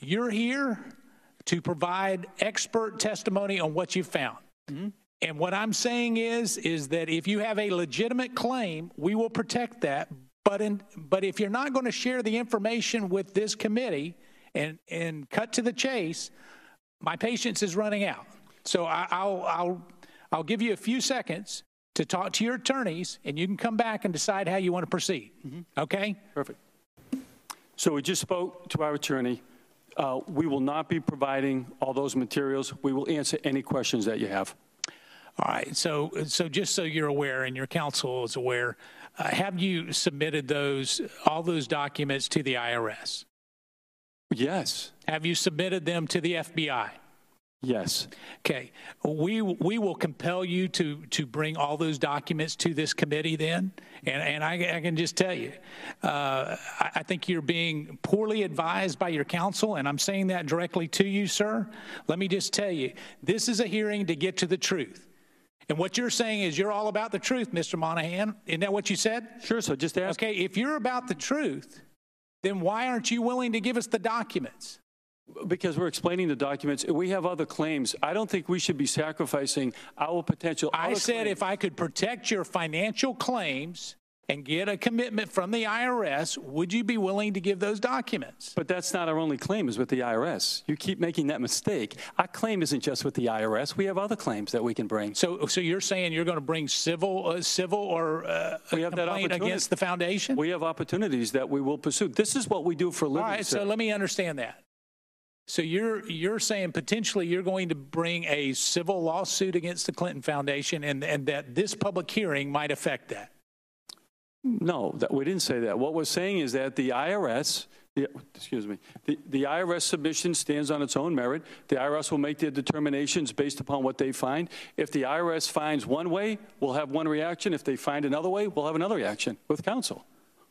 You're here to provide expert testimony on what you found. Mm-hmm. And what I'm saying is that if you have a legitimate claim, we will protect that. But if you're not going to share the information with this committee and cut to the chase, my patience is running out. So I'll give you a few seconds to talk to your attorneys, and you can come back and decide how you want to proceed. Mm-hmm. Okay? Perfect. So we just spoke to our attorney. We will not be providing all those materials. We will answer any questions that you have. All right. So just so you're aware and your counsel is aware, have you submitted all those documents to the IRS? Yes. Have you submitted them to the FBI? Yes. Okay. We will compel you to bring all those documents to this committee then. And I can just tell you, I think you're being poorly advised by your counsel, and I'm saying that directly to you, sir. Let me just tell you, this is a hearing to get to the truth. And what you're saying is you're all about the truth, Mr. Monahan. Isn't that what you said? Sure, so just ask. Okay, if you're about the truth, then why aren't you willing to give us the documents? Because we're explaining the documents. We have other claims. I don't think we should be sacrificing our potential. I said if I could protect your financial claims and get a commitment from the IRS, would you be willing to give those documents? But that's not our only claim is with the IRS. You keep making that mistake. Our claim isn't just with the IRS. We have other claims that we can bring. So you're saying you're going to bring civil or a complaint against the foundation? We have opportunities that we will pursue. This is what we do for a living. All right, so let me understand that. So you're saying potentially you're going to bring a civil lawsuit against the Clinton Foundation and that this public hearing might affect that? No, we didn't say that. What we're saying is that the IRS, the IRS submission stands on its own merit. The IRS will make their determinations based upon what they find. If the IRS finds one way, we'll have one reaction. If they find another way, we'll have another reaction with counsel.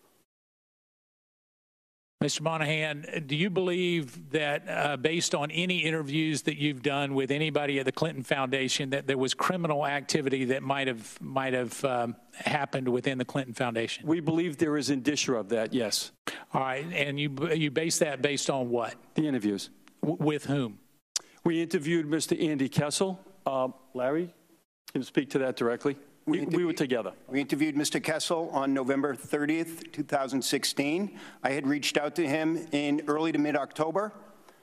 Mr. Monahan, do you believe that based on any interviews that you've done with anybody at the Clinton Foundation that there was criminal activity that might have happened within the Clinton Foundation? We believe there is indicia of that, yes. All right, and you base that based on what? The interviews. With whom? We interviewed Mr. Andy Kessel. Larry, can you speak to that directly? We were together. We interviewed Mr. Kessel on November 30th, 2016. I had reached out to him in early to mid-October.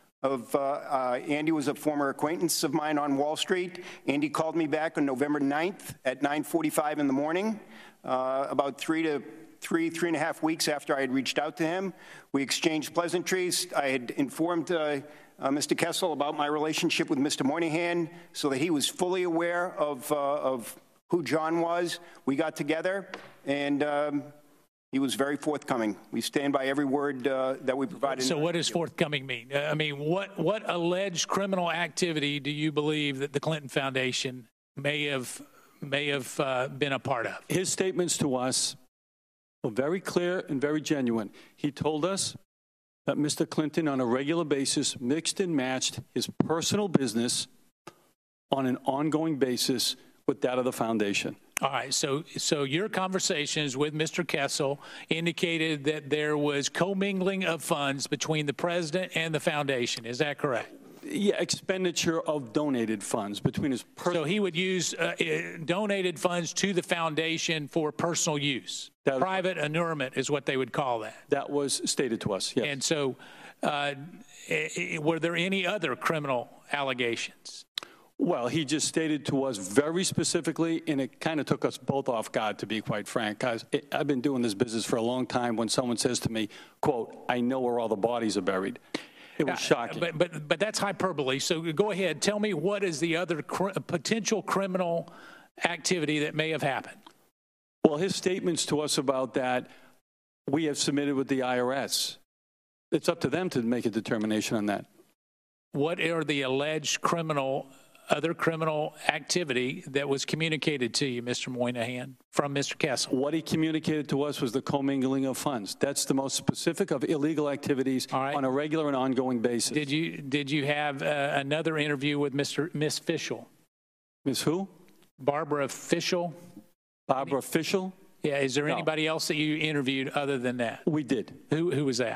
Andy was a former acquaintance of mine on Wall Street. Andy called me back on November 9th at 9:45 in the morning, about three and a half weeks after I had reached out to him. We exchanged pleasantries. I had informed Mr. Kessel about my relationship with Mr. Moynihan so that he was fully aware of who John was. We got together, and he was very forthcoming. We stand by every word that we provided. So what does forthcoming mean? I mean, what alleged criminal activity do you believe that the Clinton Foundation may have been a part of? His statements to us were very clear and very genuine. He told us that Mr. Clinton, on a regular basis, mixed and matched his personal business on an ongoing basis with that of the foundation. All right, so your conversations with Mr. Kessel indicated that there was commingling of funds between the president and the foundation. Is that correct? Yeah, expenditure of donated funds between his personal. So he would use donated funds to the foundation for personal use. Private annulment is what they would call that. That was stated to us, yes. And so were there any other criminal allegations? Well, he just stated to us very specifically, and it kind of took us both off guard, to be quite frank. I've been doing this business for a long time. When someone says to me, quote, "I know where all the bodies are buried," it was shocking. But that's hyperbole. So go ahead. Tell me what is the other potential criminal activity that may have happened? Well, his statements to us about that, we have submitted with the IRS. It's up to them to make a determination on that. What are the alleged other criminal activity that was communicated to you, Mr. Moynihan, from Mr. Kessel? What he communicated to us was the commingling of funds. That's the most specific of illegal activities on a regular and ongoing basis. Did you have another interview with Miss Fischel? Miss who? Barbara Fischel. Barbara Fischel? Yeah. Is there anybody else that you interviewed other than that? We did. Who was that?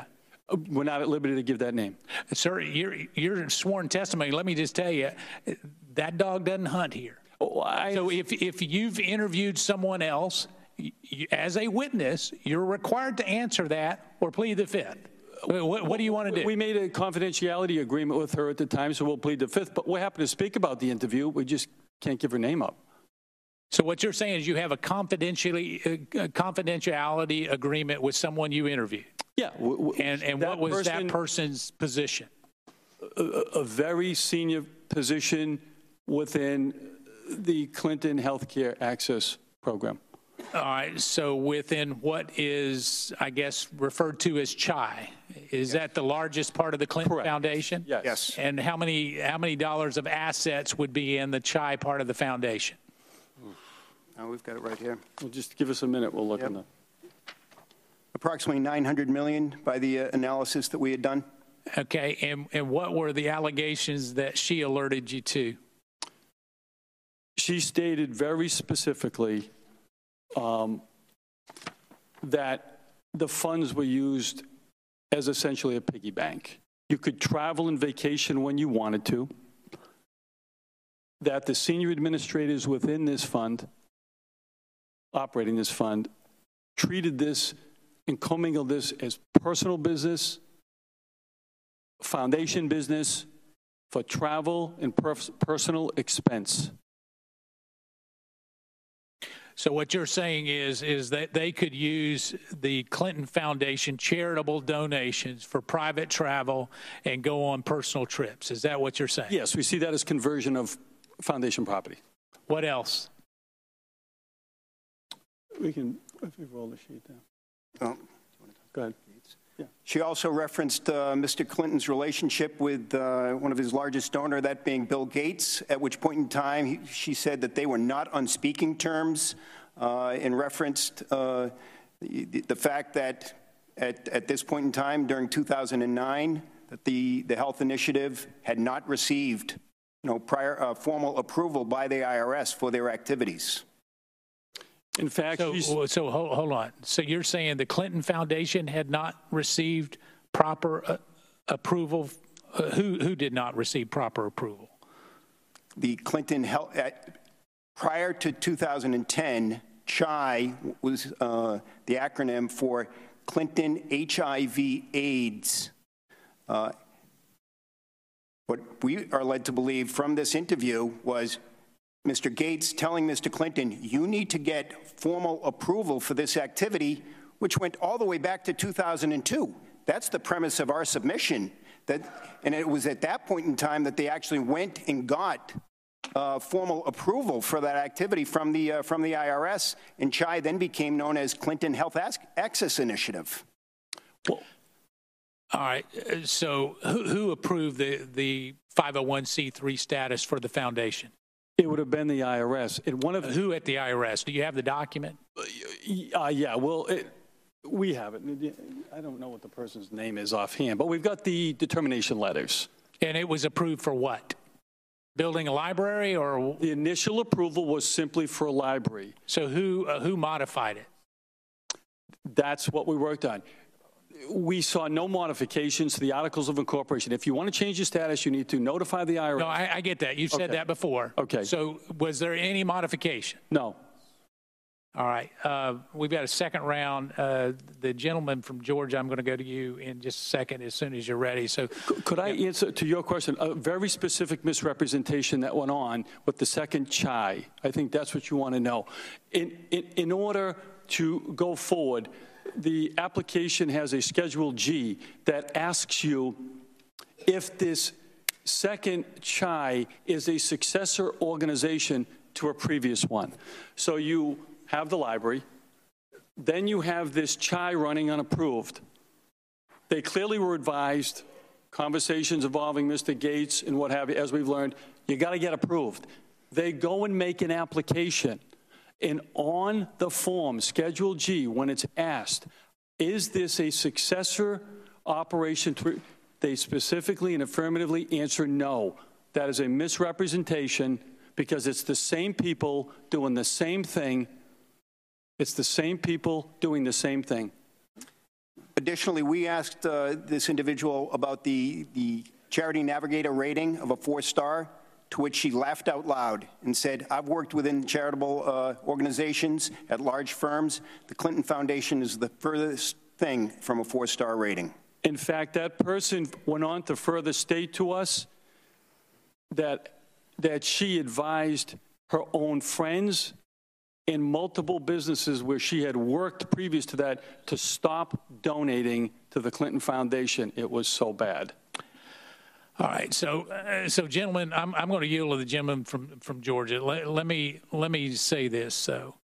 We're not at liberty to give that name. Sir, your sworn testimony, let me just tell you, that dog doesn't hunt here. So if you've interviewed someone else as a witness, you're required to answer that or plead the fifth. What do you want to do? We made a confidentiality agreement with her at the time, so we'll plead the fifth. But we're happy to speak about the interview. We just can't give her name up. So what you're saying is you have a confidentiality agreement with someone you interviewed? Yeah. And what was that person's position? A very senior position within the Clinton Healthcare Access Program. All right. So within what is, I guess, referred to as CHI, is that the largest part of the Clinton Correct. Foundation? Yes. And how many dollars of assets would be in the CHI part of the foundation? Oh, we've got it right here. Well, just give us a minute. We'll look in the. Approximately $900 million by the analysis that we had done. Okay. And what were the allegations that she alerted you to? She stated very specifically that the funds were used as essentially a piggy bank. You could travel and vacation when you wanted to, that the senior administrators within this fund, operating this fund, treated this and commingled this as personal business, foundation business, for travel and personal expense. So what you're saying is that they could use the Clinton Foundation charitable donations for private travel and go on personal trips. Is that what you're saying? Yes, we see that as conversion of foundation property. What else? We can, if we roll the sheet down. Oh. Go ahead. Yeah. She also referenced Mr. Clinton's relationship with one of his largest donor, that being Bill Gates, at which point in time she said that they were not on speaking terms, and referenced the fact that at this point in time during 2009 that the health initiative had not received prior formal approval by the IRS for their activities. In fact, so hold on. So you're saying the Clinton Foundation had not received proper approval? Who did not receive proper approval? The Clinton Health, prior to 2010, CHI was the acronym for Clinton HIV/AIDS. What we are led to believe from this interview was Mr. Gates telling Mr. Clinton, you need to get formal approval for this activity, which went all the way back to 2002. That's the premise of our submission. And it was at that point in time that they actually went and got formal approval for that activity from the IRS, and CHI then became known as Clinton Health Access Initiative. Well, all right. So who approved the 501c3 status for the foundation? It would have been the IRS. Who at the IRS? Do you have the document? Yeah, well, we have it. I don't know what the person's name is offhand, but we've got the determination letters. And it was approved for what? Building a library or? The initial approval was simply for a library. So who modified it? That's what we worked on. We saw no modifications to the Articles of Incorporation. If you want to change your status, you need to notify the IRS. No, I get that. You've said that before. Okay. So was there any modification? No. All right. We've got a second round. The gentleman from Georgia, I'm going to go to you in just a second as soon as you're ready. So, could I answer to your question? A very specific misrepresentation that went on with the second CHI. I think that's what you want to know. In order to go forward, the application has a Schedule G that asks you if this second CHI is a successor organization to a previous one. So you have the library, then you have this CHI running unapproved. They clearly were advised, conversations involving Mr. Gates and what have you, as we've learned, you got to get approved. They go and make an application. And on the form, Schedule G, when it's asked, is this a successor operation? They specifically and affirmatively answer no. That is a misrepresentation because it's the same people doing the same thing. It's the same people doing the same thing. Additionally, we asked this individual about the Charity Navigator rating of a 4-star, to which she laughed out loud and said, "I've worked within charitable organizations at large firms. The Clinton Foundation is the furthest thing from a 4-star rating." In fact, that person went on to further state to us that she advised her own friends in multiple businesses where she had worked previous to that to stop donating to the Clinton Foundation. It was so bad. All right, so gentlemen, I'm going to yield to the gentleman from Georgia. Let me say this. So,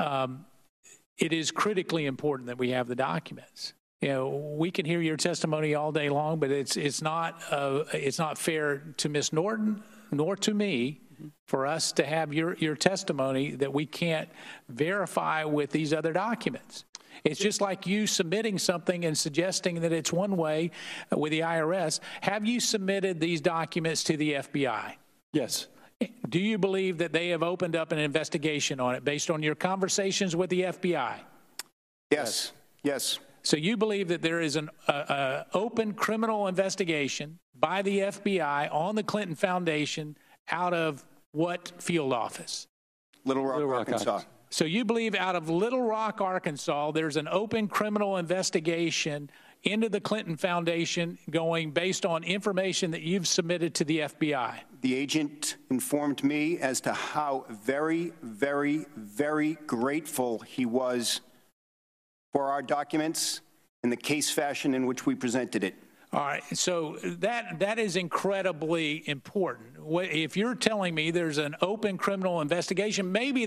it is critically important that we have the documents. You know, we can hear your testimony all day long, but it's not fair to Ms. Norton nor to me for us to have your testimony that we can't verify with these other documents. It's just like you submitting something and suggesting that it's one way with the IRS. Have you submitted these documents to the FBI? Yes. Do you believe that they have opened up an investigation on it based on your conversations with the FBI? Yes. Yes. So you believe that there is an open criminal investigation by the FBI on the Clinton Foundation out of what field office? Little Rock, Arkansas. So you believe out of Little Rock, Arkansas, there's an open criminal investigation into the Clinton Foundation going based on information that you've submitted to the FBI? The agent informed me as to how very, very, very grateful he was for our documents and the case fashion in which we presented it. All right, so that is incredibly important. If you're telling me there's an open criminal investigation, maybe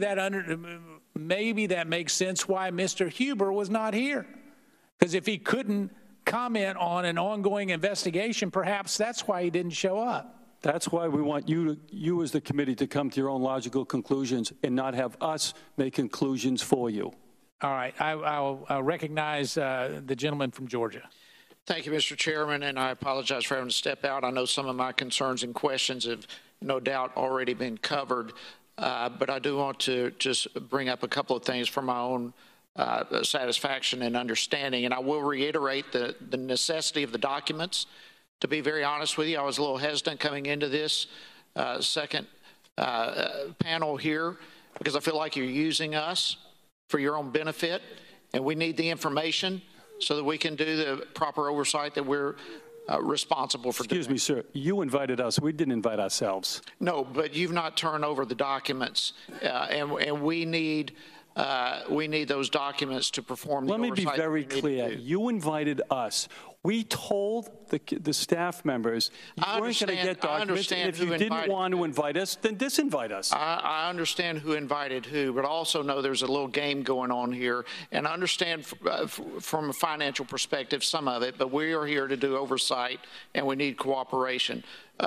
that makes sense why Mr. Huber was not here. Because if he couldn't comment on an ongoing investigation, perhaps that's why he didn't show up. That's why we want you as the committee to come to your own logical conclusions and not have us make conclusions for you. All right, I'll recognize the gentleman from Georgia. Thank you, Mr. Chairman, and I apologize for having to step out. I know some of my concerns and questions have no doubt already been covered, but I do want to just bring up a couple of things for my own satisfaction and understanding, and I will reiterate the necessity of the documents. To be very honest with you, I was a little hesitant coming into this second panel here because I feel like you're using us for your own benefit, and we need the information so that we can do the proper oversight that we're responsible for doing. Excuse me, sir. You invited us. We didn't invite ourselves. No, but you've not turned over the documents, and we need those documents to perform the oversight. Let me be very clear. You invited us. We told the staff members you weren't going to get documents, and if you didn't want to invite us, then disinvite us. I understand who invited who, but I also know there's a little game going on here, and I understand from a financial perspective some of it, but we are here to do oversight, and we need cooperation.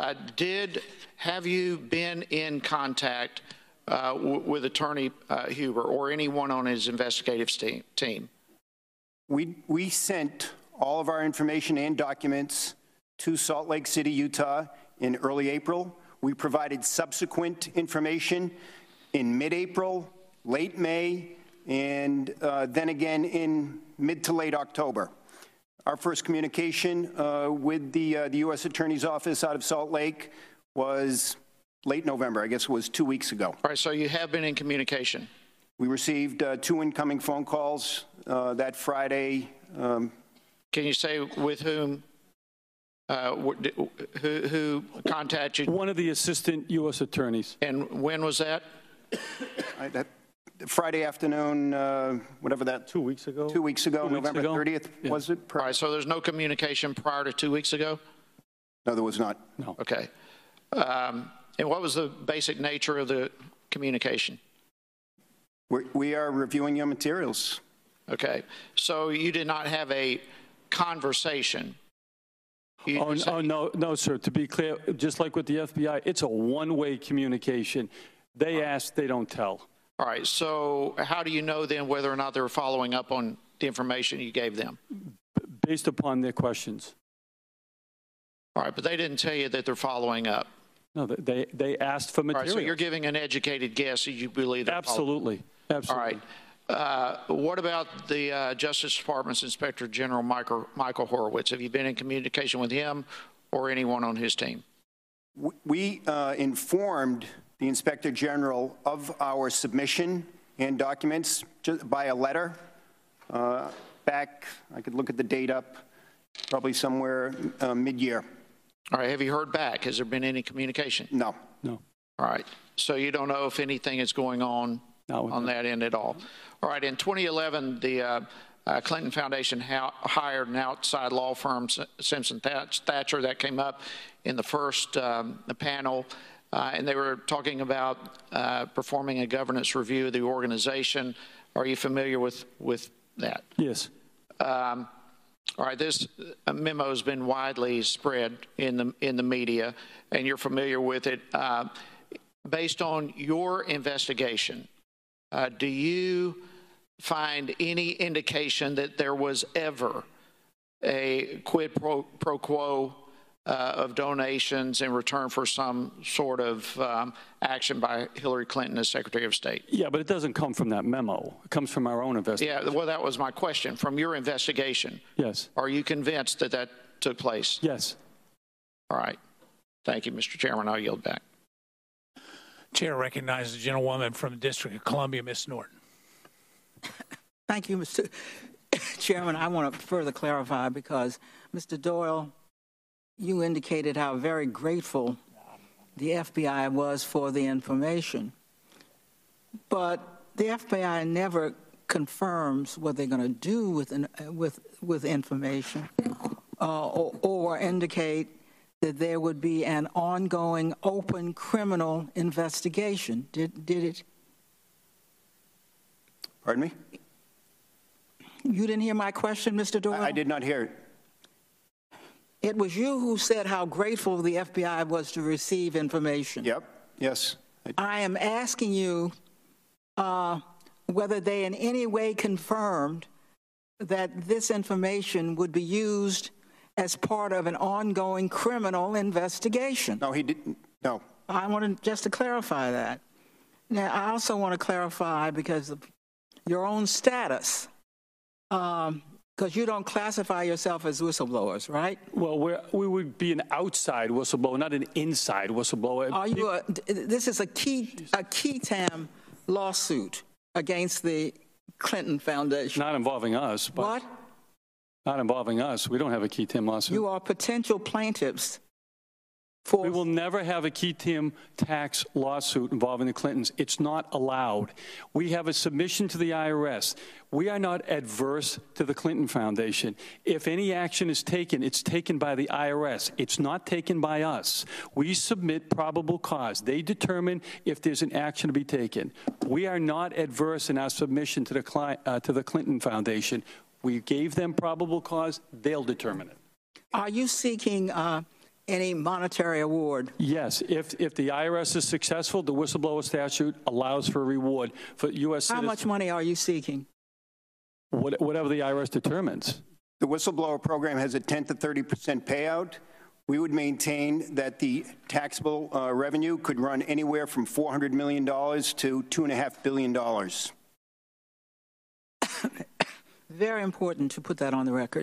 Have you been in contact with Attorney Huber or anyone on his investigative team? We sent all of our information and documents to Salt Lake City, Utah in early April. We provided subsequent information in mid-April, late May, and then again in mid to late October. Our first communication with the U.S. Attorney's Office out of Salt Lake was late November. I guess it was 2 weeks ago. All right, so you have been in communication. We received 2 incoming phone calls that Friday. Can you say with whom? Who contacted you? One of the assistant U.S. attorneys. And when was that? Friday afternoon, whatever that. 2 weeks ago. 2 weeks ago, November 30th, yeah. Was it? All right, so there's no communication prior to 2 weeks ago? No, there was not. No. Okay. And what was the basic nature of the communication? We are reviewing your materials. Okay. So you did not have a conversation? No, sir. To be clear, just like with the FBI, it's a one-way communication. They ask, they don't tell. All right. So how do you know then whether or not they were following up on the information you gave them? Based upon their questions. All right. But they didn't tell you that they're following up. No, they asked for material. All right, so you're giving an educated guess that you believe they're Absolutely. Absolutely. All right. What about the Justice Department's Inspector General Michael Horowitz? Have you been in communication with him or anyone on his team? We informed the Inspector General of our submission and documents by a letter back, I could look at the date up, probably somewhere mid-year. All right. Have you heard back? Has there been any communication? No. No. All right. So you don't know if anything is going on on that end at all. All right. In 2011, the Clinton Foundation hired an outside law firm, Simpson Thacher. That came up in the first panel, and they were talking about performing a governance review of the organization. Are you familiar with that? Yes. All right, this memo has been widely spread in the media, and you're familiar with it. Based on your investigation, do you find any indication that there was ever a quid pro quo of donations in return for some sort of action by Hillary Clinton as Secretary of State? Yeah, but it doesn't come from that memo. It comes from our own investigation. Yeah, well, that was my question. From your investigation, yes. Are you convinced that that took place? Yes. All right. Thank you, Mr. Chairman. I'll yield back. Chair recognizes the gentlewoman from the District of Columbia, Ms. Norton. Thank you, Mr. Chairman. I want to further clarify because, Mr. Doyle, you indicated how very grateful the FBI was for the information. But the FBI never confirms what they're going to do with information or indicate that there would be an ongoing open criminal investigation. Did it? Pardon me? You didn't hear my question, Mr. Doyle? I did not hear it. It was you who said how grateful the FBI was to receive information. Yep. Yes. I am asking you whether they in any way confirmed that this information would be used as part of an ongoing criminal investigation. No, he didn't. No. I wanted just to clarify that. Now, I also want to clarify because of your own status, because you don't classify yourself as whistleblowers, right? Well, we would be an outside whistleblower, not an inside whistleblower. Are you this is a key TAM lawsuit against the Clinton Foundation. Not involving us. But what? Not involving us. We don't have a key TAM lawsuit. You are potential plaintiffs. We will never have a key TAM tax lawsuit involving the Clintons. It's not allowed. We have a submission to the IRS. We are not adverse to the Clinton Foundation. If any action is taken, it's taken by the IRS. It's not taken by us. We submit probable cause. They determine if there's an action to be taken. We are not adverse in our submission to the Clinton Foundation. We gave them probable cause. They'll determine it. Are you seeking any monetary award? Yes. If the IRS is successful, the whistleblower statute allows for a reward for U.S. citizens. How much money are you seeking? Whatever the IRS determines. The whistleblower program has a 10 to 30% payout. We would maintain that the taxable revenue could run anywhere from $400 million to $2.5 billion. Very important to put that on the record.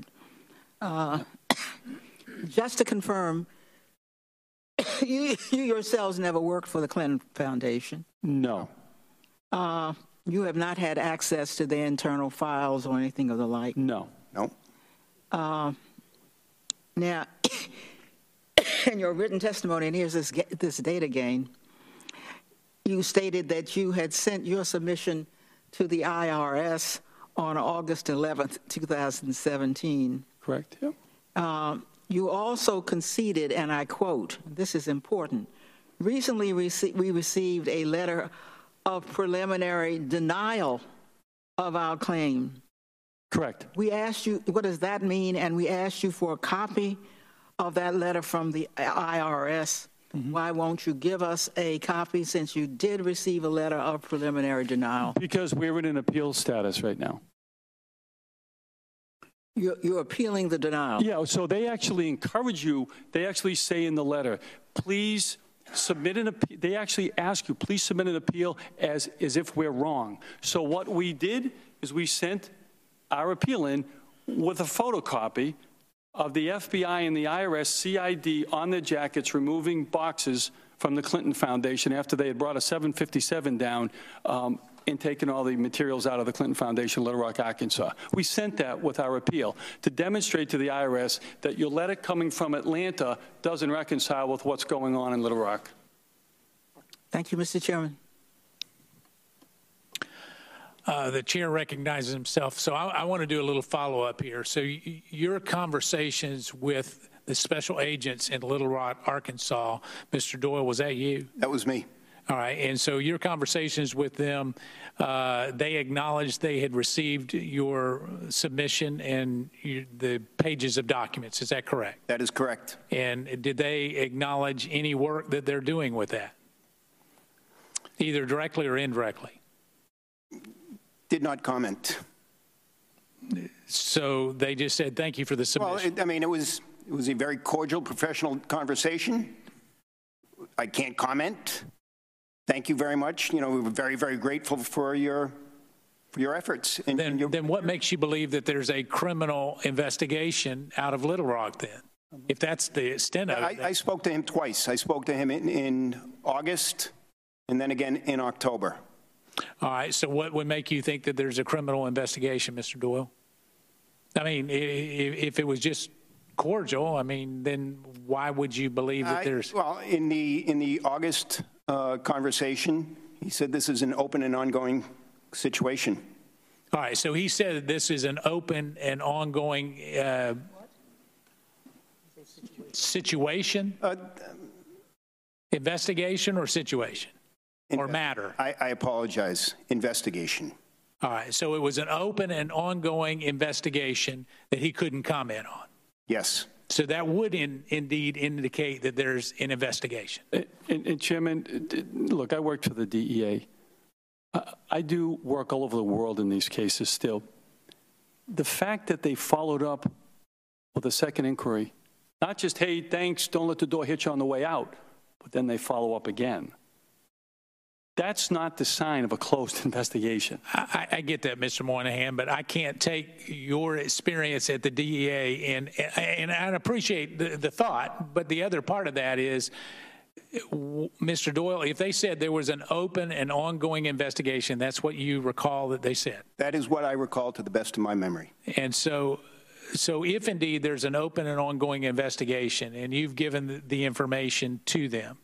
Just to confirm, you yourselves never worked for the Clinton Foundation? No. You have not had access to their internal files or anything of the like? No. No. Now, in your written testimony, and here's this date again, you stated that you had sent your submission to the IRS on August 11th, 2017. Correct. Yep. You also conceded, and I quote, this is important, recently we received a letter of preliminary denial of our claim. Correct. We asked you, what does that mean? And we asked you for a copy of that letter from the IRS. Mm-hmm. Why won't you give us a copy since you did receive a letter of preliminary denial? Because we're in an appeal status right now. You're appealing the denial. Yeah, so they actually encourage you. They actually say in the letter, please they actually ask you, please submit an appeal as if we're wrong. So what we did is we sent our appeal in with a photocopy of the FBI and the IRS CID on their jackets removing boxes from the Clinton Foundation after they had brought a 757 down and taken all the materials out of the Clinton Foundation in Little Rock, Arkansas. We sent that with our appeal to demonstrate to the IRS that your letter coming from Atlanta doesn't reconcile with what's going on in Little Rock. Thank you, Mr. Chairman. The chair recognizes himself, so I want to do a little follow-up here. So your conversations with the special agents in Little Rock, Arkansas, Mr. Doyle, was that you? That was me. All right, and so your conversations with them, they acknowledged they had received your submission and the pages of documents. Is that correct? That is correct. And did they acknowledge any work that they're doing with that, either directly or indirectly? Did not comment. So they just said, thank you for the submission. Well, it was a very cordial, professional conversation. I can't comment. Thank you very much. We were very, very grateful for your efforts. And then what makes you believe that there's a criminal investigation out of Little Rock then? If that's the extent of it. I spoke to him twice. I spoke to him in August and then again in October. All right. So what would make you think that there's a criminal investigation, Mr. Doyle? I mean, if it was just cordial, then why would you believe that there's... Well, in the August conversation, he said this is an open and ongoing situation. All right. So he said that this is an open and ongoing situation? Investigation or situation? Or matter? I apologize. Investigation. All right. So it was an open and ongoing investigation that he couldn't comment on? Yes. So that would indeed indicate that there's an investigation. And Chairman, look, I worked for the DEA. I do work all over the world in these cases still. The fact that they followed up with a second inquiry, not just, hey, thanks, don't let the door hit you on the way out, but then they follow up again. That's not the sign of a closed investigation. I get that, Mr. Moynihan, but I can't take your experience at the DEA and I appreciate the thought, but the other part of that is, Mr. Doyle, if they said there was an open and ongoing investigation, that's what you recall that they said? That is what I recall to the best of my memory. And so if indeed there's an open and ongoing investigation and you've given the information to them,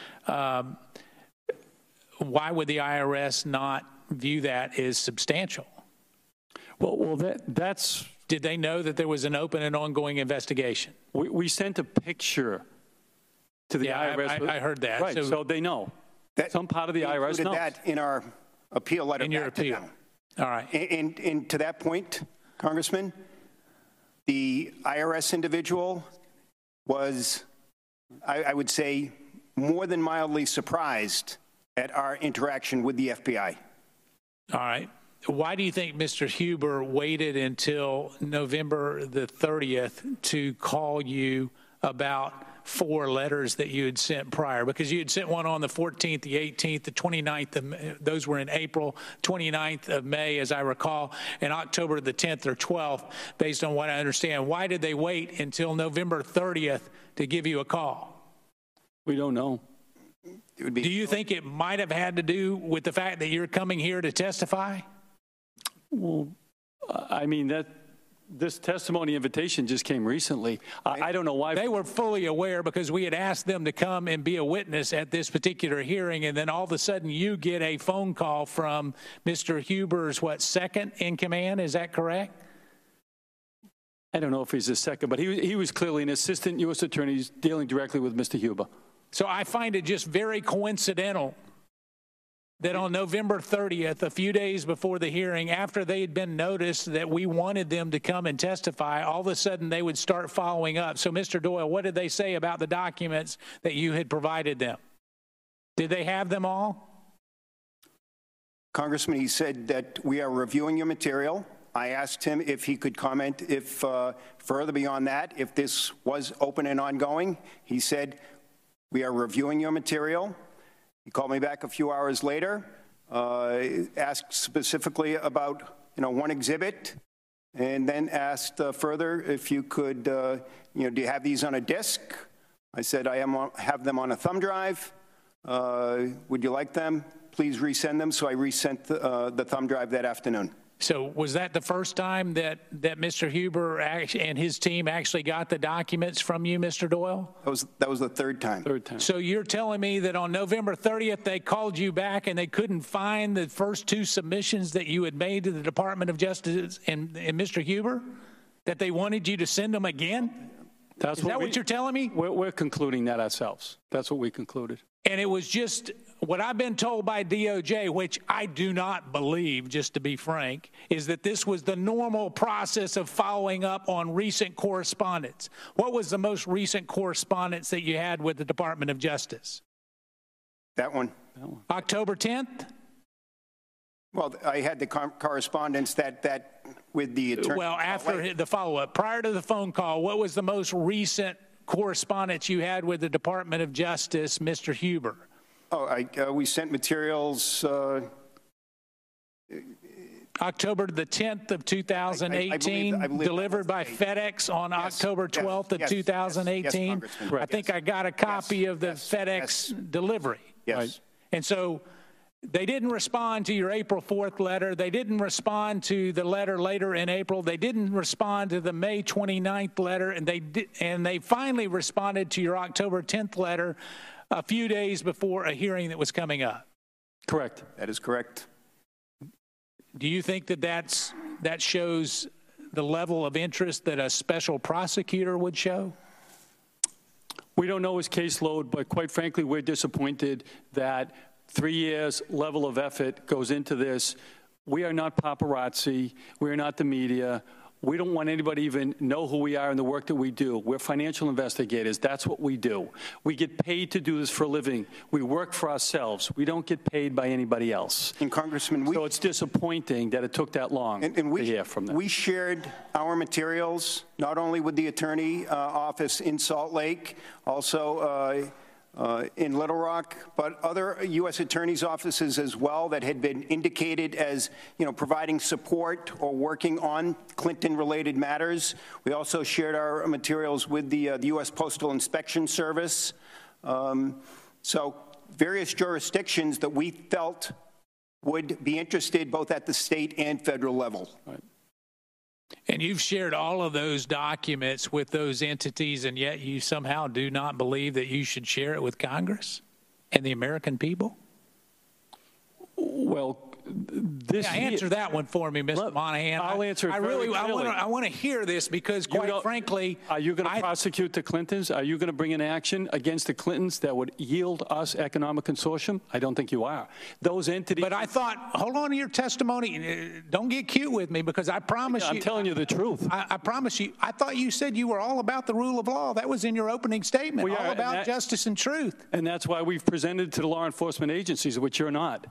why would the IRS not view that as substantial? Well, that's... Did they know that there was an open and ongoing investigation? We sent a picture to the IRS. I heard that. Right, so they know. Some part of the IRS knows. That in our appeal letter. In your appeal. All right. And to that point, Congressman, the IRS individual was, I would say, more than mildly surprised at our interaction with the FBI. All right. Why do you think Mr. Huber waited until November the 30th to call you about 4 letters that you had sent prior? Because you had sent one on the 14th, the 18th, the 29th. Those were in April, 29th of May, as I recall, and October the 10th or 12th, based on what I understand. Why did they wait until November 30th to give you a call? We don't know. Do you think it might have had to do with the fact that you're coming here to testify? Well, this testimony invitation just came recently. I don't know why. They were fully aware because we had asked them to come and be a witness at this particular hearing, and then all of a sudden you get a phone call from Mr. Huber's, second in command? Is that correct? I don't know if he's the second, but he was clearly an assistant U.S. attorney dealing directly with Mr. Huber. So I find it just very coincidental that on November 30th, a few days before the hearing, after they had been noticed that we wanted them to come and testify, all of a sudden they would start following up. So, Mr. Doyle, what did they say about the documents that you had provided them? Did they have them all? Congressman, he said that we are reviewing your material. I asked him if he could comment if further beyond that, if this was open and ongoing. He said, We are reviewing your material. He called me back a few hours later, asked specifically about, one exhibit, and then asked further if you could, do you have these on a disk? I said, I have them on a thumb drive. Would you like them? Please resend them. So I resent the thumb drive that afternoon. So was that the first time that Mr. Huber and his team actually got the documents from you, Mr. Doyle? That was the third time. So you're telling me that on November 30th, they called you back and they couldn't find the first two submissions that you had made to the Department of Justice and Mr. Huber? That they wanted you to send them again? Is that what you're telling me? We're concluding that ourselves. That's what we concluded. And it was just what I've been told by DOJ, which I do not believe, just to be frank, is that this was the normal process of following up on recent correspondence. What was the most recent correspondence that you had with the Department of Justice? That one. October 10th? Well, I had the correspondence that with the attorney. Well, after the follow-up, prior to the phone call, what was the most recent correspondence you had with the Department of Justice, Mr. Huber? We sent materials. October the 10th of 2018, I believe delivered by FedEx on October 12th of 2018. Yes, I think I got a copy of the FedEx delivery. Yes. Right? And so they didn't respond to your April 4th letter. They didn't respond to the letter later in April. They didn't respond to the May 29th letter, and they finally responded to your October 10th letter a few days before a hearing that was coming up. Correct. That is correct. Do you think that shows the level of interest that a special prosecutor would show? We don't know his caseload, but quite frankly, we're disappointed that 3 years level of effort goes into this. We are not paparazzi. We are not the media. We don't want anybody to even know who we are and the work that we do. We're financial investigators. That's what we do. We get paid to do this for a living. We work for ourselves. We don't get paid by anybody else. And Congressman, so it's disappointing that it took that long to hear from them. We shared our materials not only with the attorney office in Salt Lake, also in Little Rock, but other U.S. attorneys' offices as well that had been indicated as, providing support or working on Clinton-related matters. We also shared our materials with the U.S. Postal Inspection Service. So various jurisdictions that we felt would be interested both at the state and federal level. Right. And you've shared all of those documents with those entities, and yet you somehow do not believe that you should share it with Congress and the American people? Well, answer that one for me, Mr. Monahan. I'll answer it very clearly. I want to hear this because, quite frankly, are you going to prosecute the Clintons? Are you going to bring an action against the Clintons that would yield us economic consortium? I don't think you are. Those entities. But I thought, hold on to your testimony. Don't get cute with me because I promise you. I'm telling you the truth. I promise you. I thought you said you were all about the rule of law. That was in your opening statement. We all are, about justice and truth. And that's why we've presented to the law enforcement agencies, which you're not.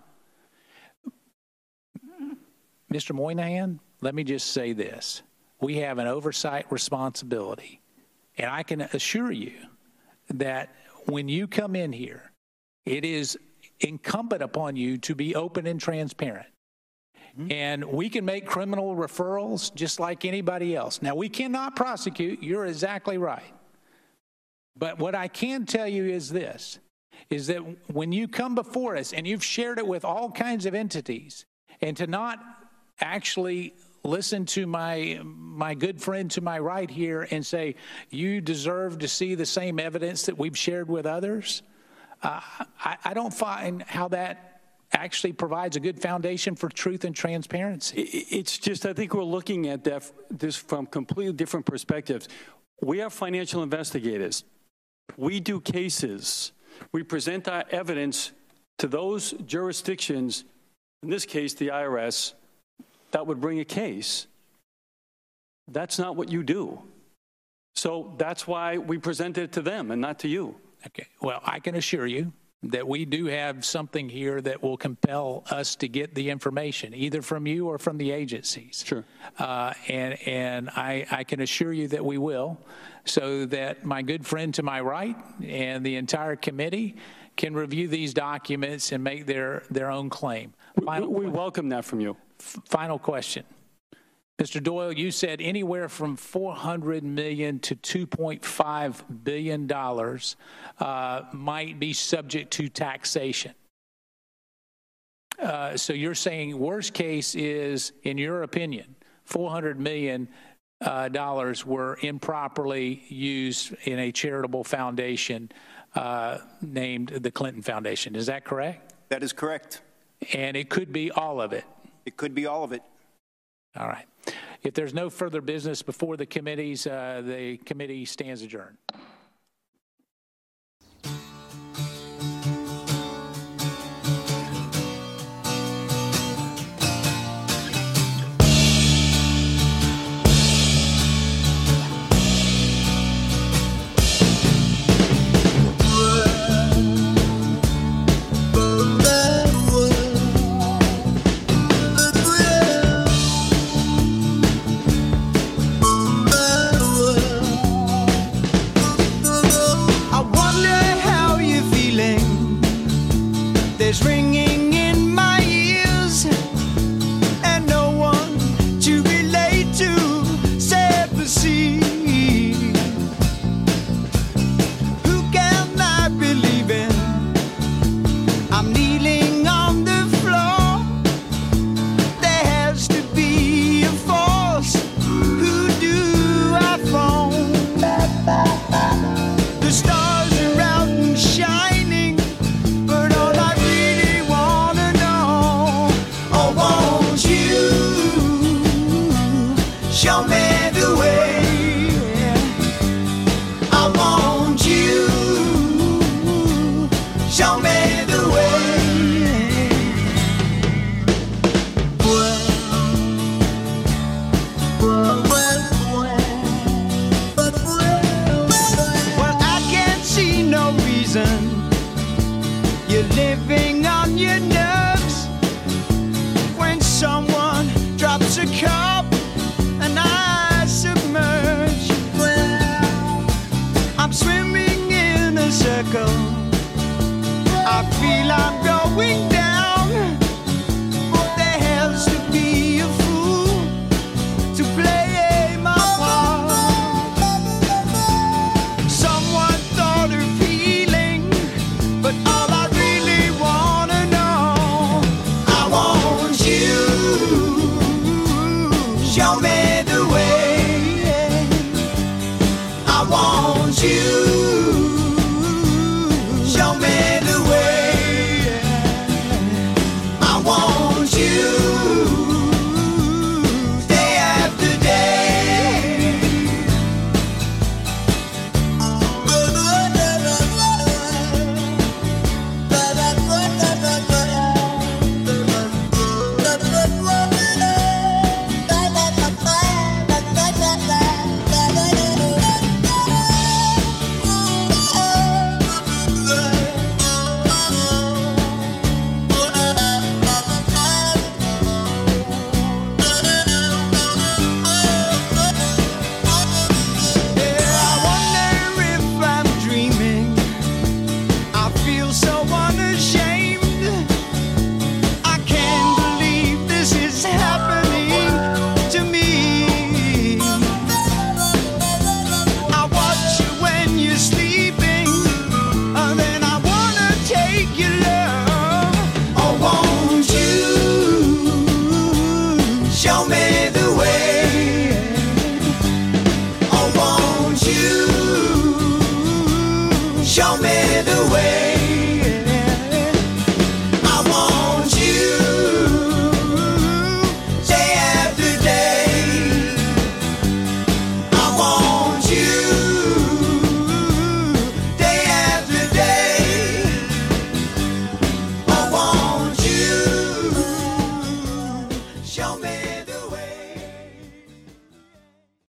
Mr. Moynihan, let me just say this. We have an oversight responsibility, and I can assure you that when you come in here, it is incumbent upon you to be open and transparent. Mm-hmm. And we can make criminal referrals just like anybody else. Now, we cannot prosecute. You're exactly right. But what I can tell you is this, is that when you come before us and you've shared it with all kinds of entities, and to not actually listen to my good friend to my right here and say, you deserve to see the same evidence that we've shared with others, I don't find how that actually provides a good foundation for truth and transparency. It's just, I think we're looking at this from completely different perspectives. We are financial investigators. We do cases. We present our evidence to those jurisdictions, in this case, the IRS, that would bring a case. That's not what you do. So that's why we present it to them and not to you. Okay. Well, I can assure you that we do have something here that will compel us to get the information, either from you or from the agencies. Sure. And I can assure you that we will, so that my good friend to my right and the entire committee can review these documents and make their own claim. We welcome that from you. Final question. Mr. Doyle, you said anywhere from $400 million to $2.5 billion might be subject to taxation. So you're saying worst case is, in your opinion, $400 million were improperly used in a charitable foundation named the Clinton Foundation. Is that correct? That is correct. And it could be all of it. It could be all of it. All right. If there's no further business before the committees, the committee stands adjourned. Show me the way.